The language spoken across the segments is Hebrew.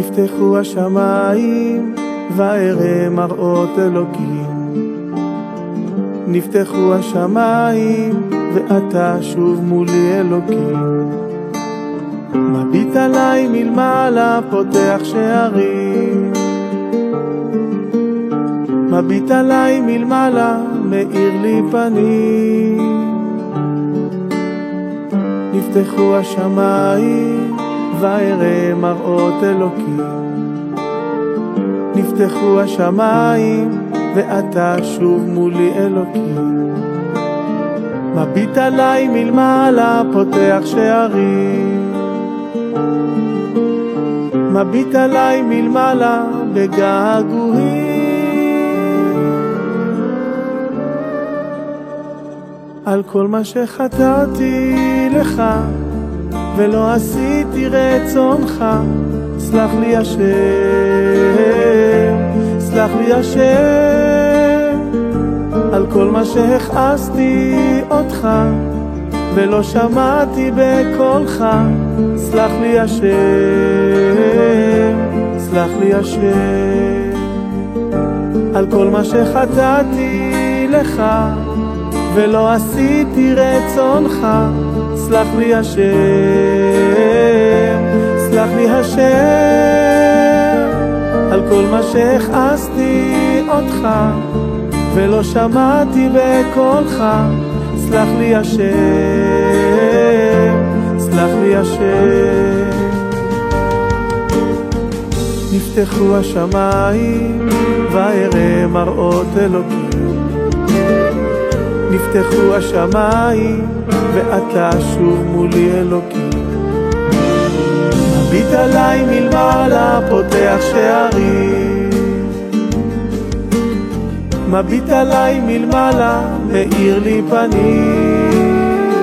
נפתחו השמיים ואראה מראות אלוקים. נפתחו השמיים ואתה שוב מולי אלוקים. מביט עליי מלמעלה פותח שערים. מביט עליי מלמעלה מאיר לי פנים. נפתחו השמיים ואראה מראות אלוקים. נפתחו השמיים ואתה שוב מולי אלוקים. מביט עליי מלמעלה פותח שערים. מביט עליי מלמעלה בגעגועים. על כל מה שחטאתי לך ולא עשיתי רצונך, סלח לי השם, סלח לי השם. על כל מה שהכעסתי אותך ולא שמעתי בקולך, סלח לי השם, סלח לי השם. על כל מה שחטאתי לך ולא עשיתי רצונך, סלח לי השם, סלח לי השם. על כל מה שהכעסתי אותך ולא שמעתי בקולך, סלח לי השם, סלח לי השם. נפתחו השמיים ואראה מראות אלוקים. נפתחו השמיים ואתה שוב מולי אלוקים. מביט עליי מלמעלה פותח שערים. מביט עליי מלמעלה מאיר לי פנים.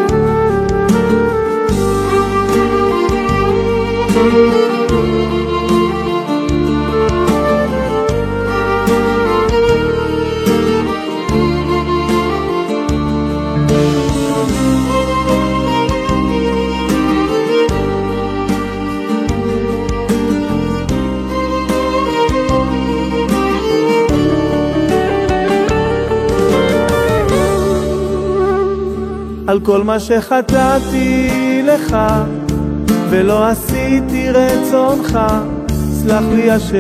על כל מה שחטאתי לך ולא עשיתי רצונך, סלח לי השם,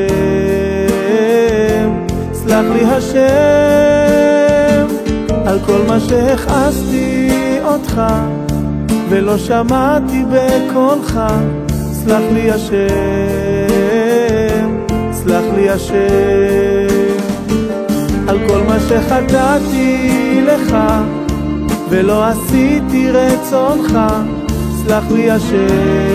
סלח לי השם. על כל מה שהכעסתי אותך ולא שמעתי בקולך, סלח לי השם, סלח לי השם. על כל מה שחטאתי לך ולא עשיתי רצונך, סלח לי השם,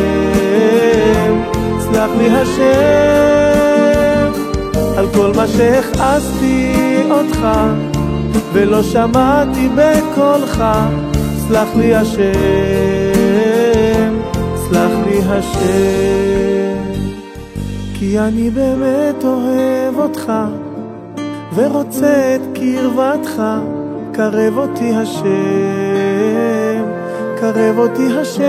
סלח לי השם. על כל מה שהכעסתי אותך ולא שמעתי בקולך, סלח לי השם, סלח לי השם. כי אני באמת אוהב אותך ורוצה את קרבתך, קרב אותי השם, קרב אותי השם.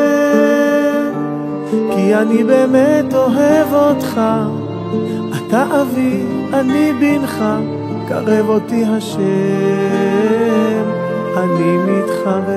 כי אני באמת אוהב אותך, אתה אבי, אני בנך, קרב אותי השם, אני מתחרט.